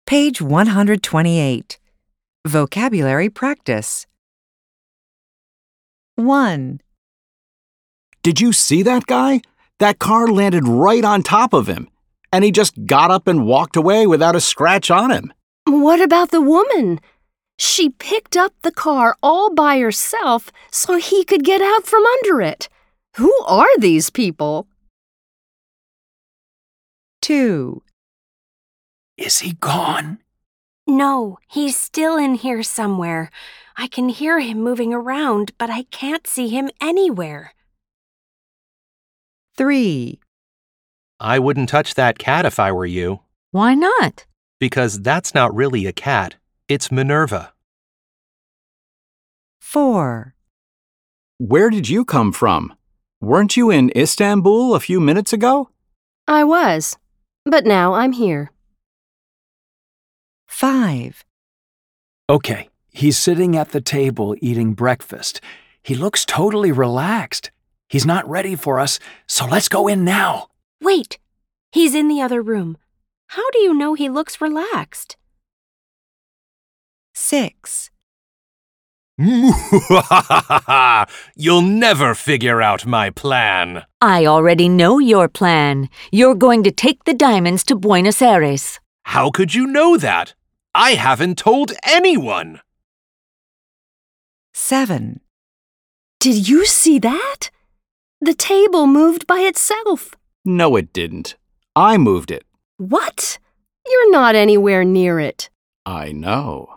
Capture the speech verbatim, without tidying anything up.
Page one hundred twenty-eight. Vocabulary practice. one. Did you see that guy? That car landed right on top of him, and he just got up and walked away without a scratch on him. What about the woman? She picked up the car all by herself so he could get out from under it. Who are these people? two. Is he gone? No, he's still in here somewhere. I can hear him moving around, but I can't see him anywhere. three. I wouldn't touch that cat if I were you. Why not? Because that's not really a cat. It's Minerva. four. Where did you come from? Weren't you in Istanbul a few minutes ago? I was, but now I'm here. five. Okay, he's sitting at the table eating breakfast. He looks totally relaxed. He's not ready for us, so let's go in now. Wait, he's in the other room. How do you know he looks relaxed? six. You'll never figure out my plan. I already know your plan. You're going to take the diamonds to Buenos Aires. How could you know that? I haven't told anyone. seven. Did you see that? The table moved by itself. No, it didn't. I moved it. What? You're not anywhere near it. I know.